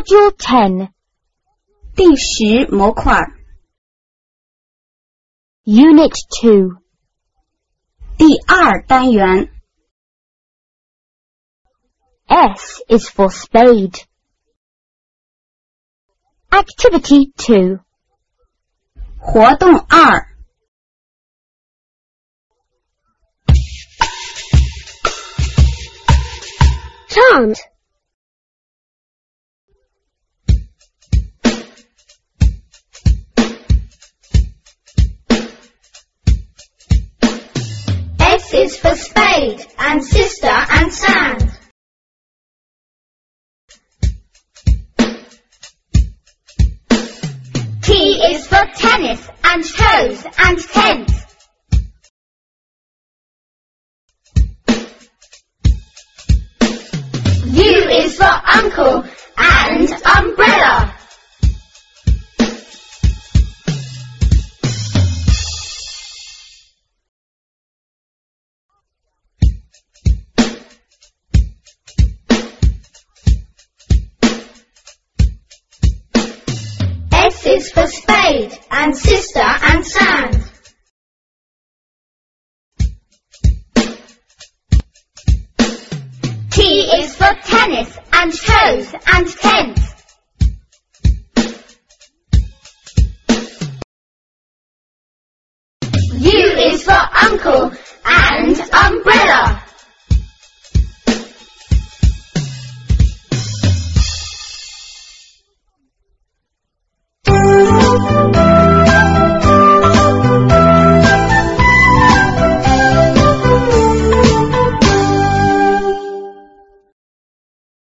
Module 10. 第10模块 Unit 2. 第2单元 S is for spade. Activity 2. 活动2 Chant. S is for spade and sister and sand. T is for tennis and toes and tent. U is for uncle and umbrella. S is for spade and sister and sand. T is for tennis and toes and tent. U is for uncle and umbrella.